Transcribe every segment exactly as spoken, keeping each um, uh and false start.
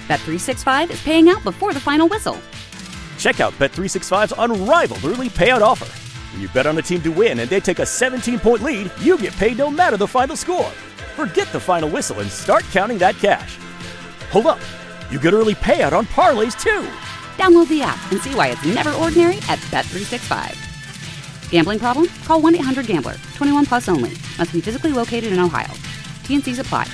Bet three sixty-five is paying out before the final whistle. Check out Bet three sixty-five's unrivaled early payout offer. When you bet on a team to win and they take a seventeen-point lead, you get paid no matter the final score. Forget the final whistle and start counting that cash. Hold up. You get early payout on parlays, too. Download the app and see why it's never ordinary at Bet three sixty-five. Gambling problem? Call one eight hundred gambler. twenty-one plus only. Must be physically located in Ohio. T N Cs apply.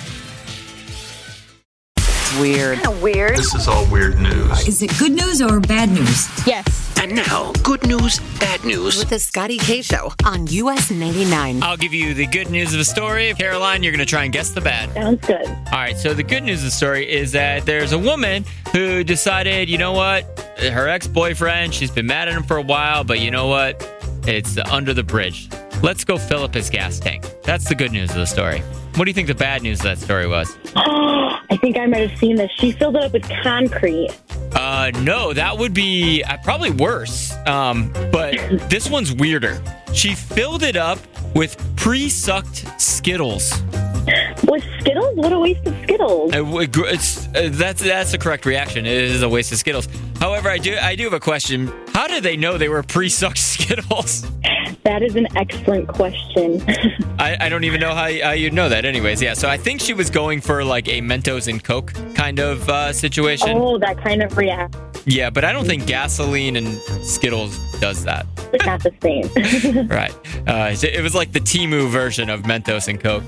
Weird. Weird. This is all weird news. Is it good news or bad news? Yes. And now, good news, bad news. With the Scotty K Show on U S ninety-nine. I'll give you the good news of the story. Caroline, you're going to try and guess the bad. Sounds good. All right, so the good news of the story is that there's a woman who decided, you know what? Her ex-boyfriend, she's been mad at him for a while, but you know what? It's under the bridge. Let's go fill up his gas tank. That's the good news of the story. What do you think the bad news of that story was? I think I might have seen this. She filled it up with concrete. Uh, no, that would be uh, probably worse. Um, but this one's weirder. She filled it up with pre-sucked Skittles. With Skittles? What a waste of Skittles. Uh, it's, uh, that's that's the correct reaction. It is a waste of Skittles. However, I do I do have a question. How did they know they were pre-sucked Skittles? That is an excellent question. I, I don't even know how, how you'd know that anyways. Yeah, so I think she was going for like a Mentos and Coke kind of uh, situation. Oh, that kind of react. Yeah, but I don't think gasoline and Skittles does that. It's not the same. Right. Uh, it was like the Temu version of Mentos and Coke.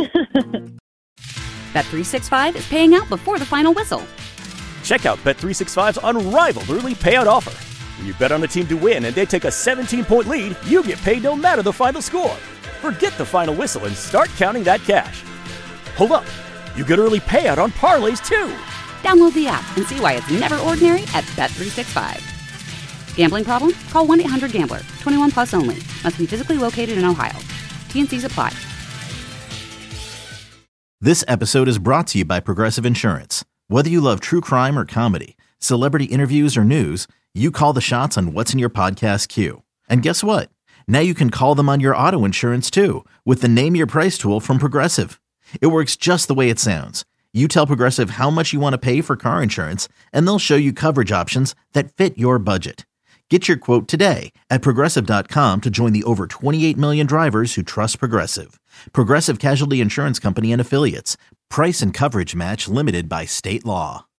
Bet three sixty-five is paying out before the final whistle. Check out Bet three sixty-five's unrivaled early payout offer. When you bet on a team to win and they take a seventeen-point lead, you get paid no matter the final score. Forget the final whistle and start counting that cash. Hold up. You get early payout on parlays, too. Download the app and see why it's never ordinary at Bet three sixty-five. Gambling problem? Call one eight hundred gambler. twenty-one plus only. Must be physically located in Ohio. T N Cs apply. This episode is brought to you by Progressive Insurance. Whether you love true crime or comedy, celebrity interviews or news, you call the shots on what's in your podcast queue. And guess what? Now you can call them on your auto insurance too with the Name Your Price tool from Progressive. It works just the way it sounds. You tell Progressive how much you want to pay for car insurance, and they'll show you coverage options that fit your budget. Get your quote today at Progressive dot com to join the over twenty-eight million drivers who trust Progressive. Progressive Casualty Insurance Company and Affiliates. Price and coverage match limited by state law.